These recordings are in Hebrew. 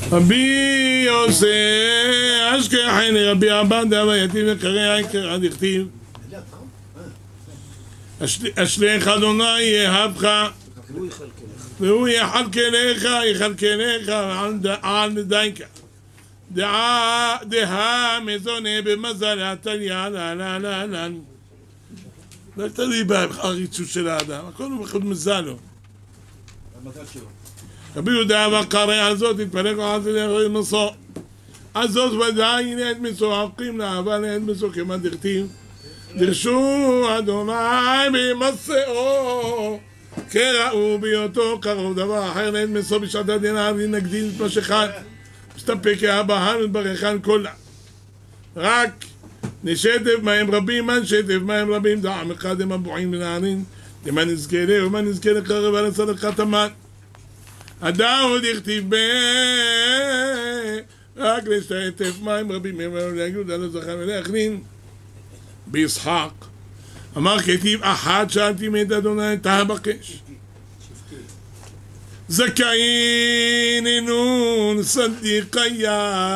רבי יוסף אשכחני רבי עבדה ויתיב וקרא עיקר עד הכתיב אשליך אדוני יהבך והוא יכלכלך על דייקה דעה מזונה במזל עתליה לללללן לא תלוי בחריצות של האדם, הכל הוא בחוד מזל לו רבי יהודה וקרא על זאת התפלק ועזי לאחרי מסו על זאת ודאי נעת מסו ערקים לאהבה נעת מסו כמה דכתיב דרשו אדוני במסעו קראו בהיותו קרוב דבר אחר נעת מסו בשעת הדין נגדיל את משכת מסתפק האבהן וברכן כולה רק נשתף מהם רבים מן שתף מהם רבים דעם אחד הם הבועים ונענים למה נזכה לה ומה נזכה לקרב על הצדקת המן הדאוד הכתיב רק להשתתף מים רבים מהם ולהגיד על הזכר ולהכנין בישחק אמר כתיב אחד שאלתי מאת אדוני תבקש זכאין אינון סדיקיה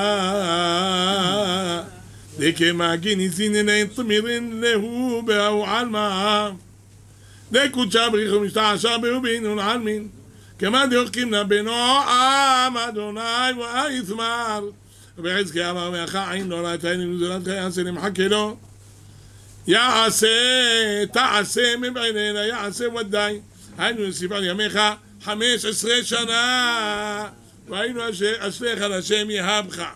דכמגין איזינן תמירין להו באו עלמה דקודשה בריחו משתעשה בהו באינון עלמין כמה דוחקים לבנועם אדוני ואיתמר ובחזקיה אמר מהחיים לא ראיתני נזולת יעשה למחכה לו יעשה תעשה מבעינינה יעשה ודאי היינו נוסיף על ימיך 15 שנה והיינו אשליך על השם יהבך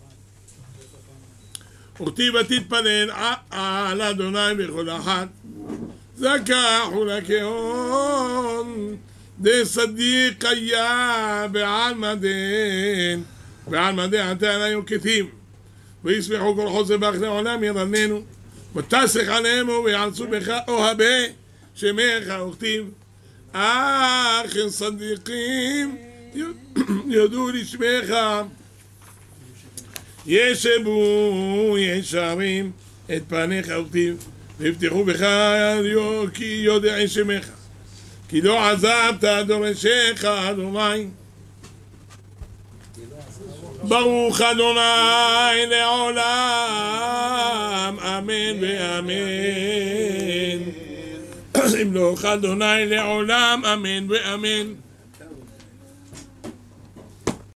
וכתיב ותתפלל על אדוני בכל אחת זכח ולכהון דסדיק היה בעלמא דין בעלמא דין עתה עלינו כתיב ויסמחו כל חוסר בך לעולם ירננו ותסך עליהם ויעלצו בך אוהבי שמך וכתיב אך צדיקים יודו לשמך ישבו ישרים את פניך וכתיב ויפתחו בך כי יודע שמך כי לא עזבת דורשך אדוני ברוך אדוני לעולם אמן ואמן ימלוך אדוני לעולם אמן ואמן